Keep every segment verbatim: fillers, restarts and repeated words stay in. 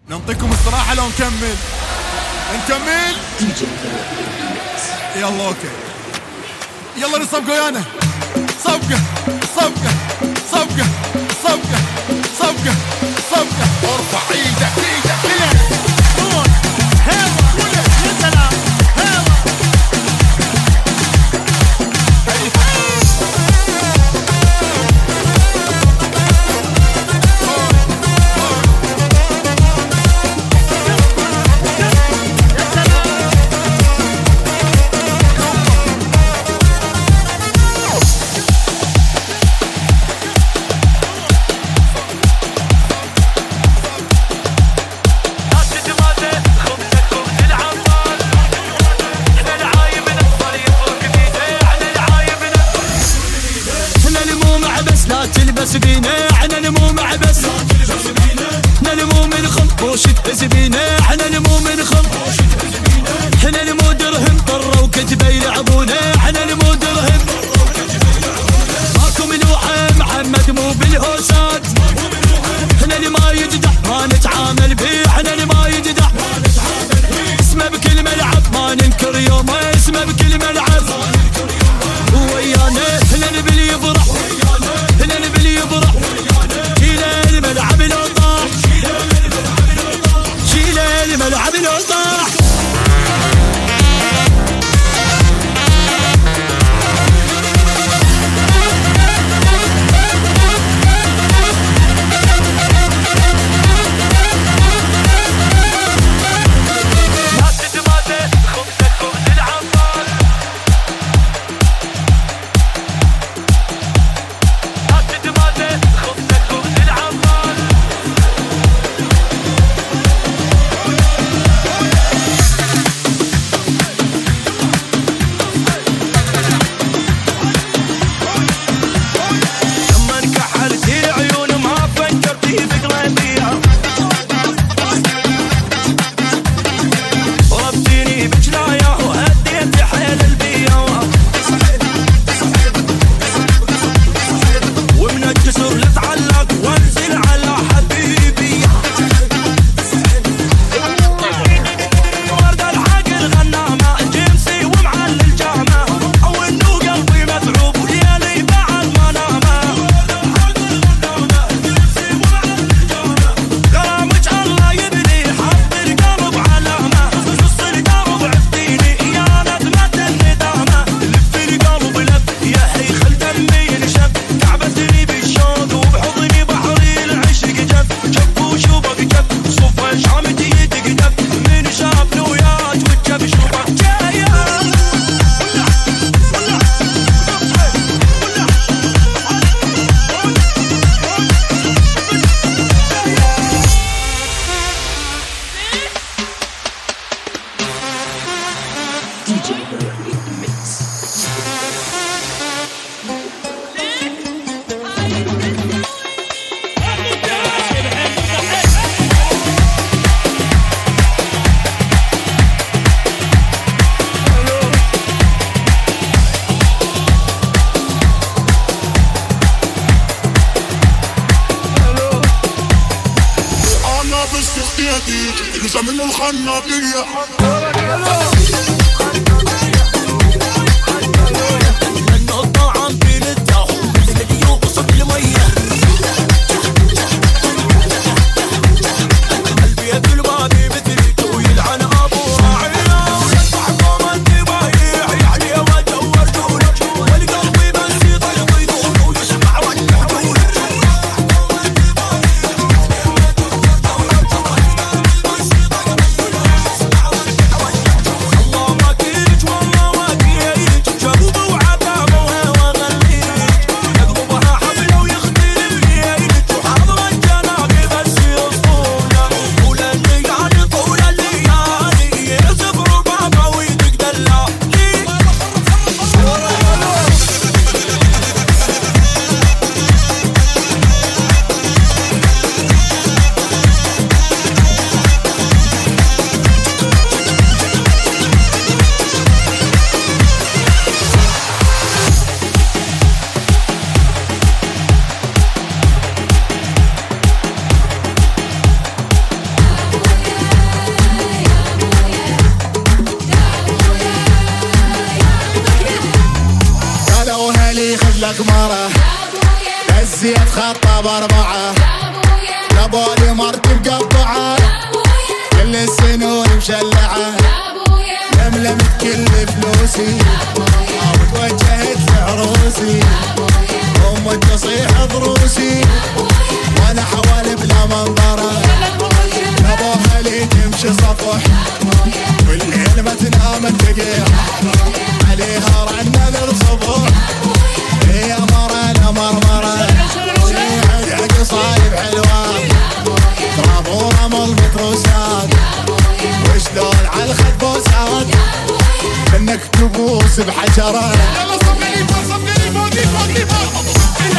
نعطيكم استراحة لو نكمل نكمل يلا اوكي يلا نصفقه ويانا صفقة صفقة صفقة صفقة صفقة صفقة ارفع ايدك ايدك كلها روح هوا يا سلام هوا احنا نمو مع بس احنا نمو من خم وش تهزبينا احنا نمو من خم احنا نمو درهم طرة وكتبه يلعبونا احنا نمو درهم ماكم لوحة محمد مو بالهوسات احنا اللي ما يجدح ما نتعامل بيه احنا اللي ما يجدح اسمه بكل ملعب ما ننكر يومه اسمه بكل ملعب ويانا احنا نبي يفرح احنا نبي يفرح شيله الملعب لو طاح شيله الملعب لو طاح من الخنابية Allah تتخطى باربعة لابولي مرتب قطعة كل السنون مشلعة لملمت كل فلوسي وتوجهت لعروسي أمي تصيح ضروسي وانا حوالي بلا منظرة ابوها لي تمشي صفح والليل ما تنام تقيع عليها رنة للصبح هي مرة لا مرمرة عد صايب حلوان تراب ورمل متروسات وشلون على الخد بوسات منك تبوس بحجرة يلا صفقني فوق صفقني فوق دي فوق دي فوق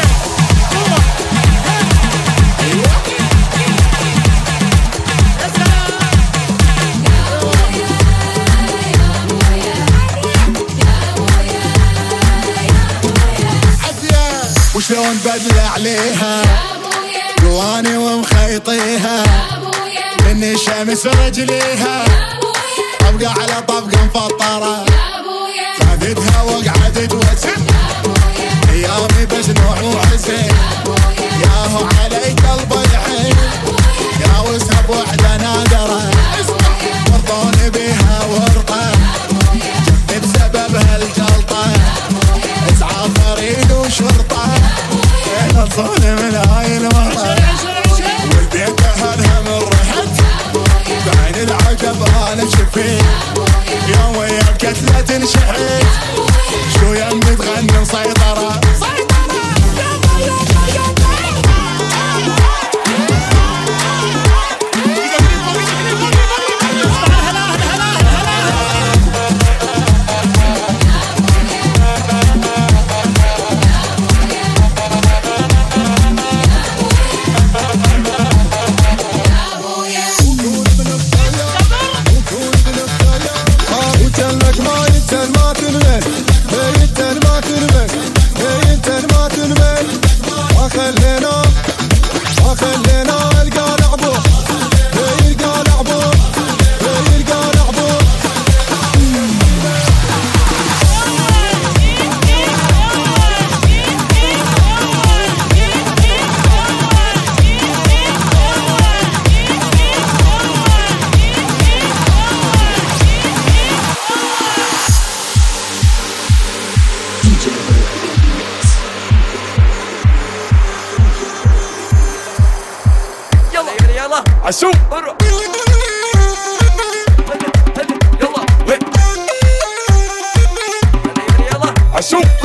وشلون بدل عليها جواني ومخيطيها من الشمس رجليها طبقة على طبقة مفطرة زادتها وقعدت وسم ايامي بس نوح وحسين ياهو علي قلبي الحين يا وسها بوحدة نادرة ورطوني بيها ورطة جبت بسببها الجلطة اسعاف فريد وشرطة احنا صوني من هاي المرة والبيت اهلها من رحت بعين العجب انا شفيت يوم ويا بكتلة تنشحت شو يمي تغني مسيطرة عسوم يلا عسوم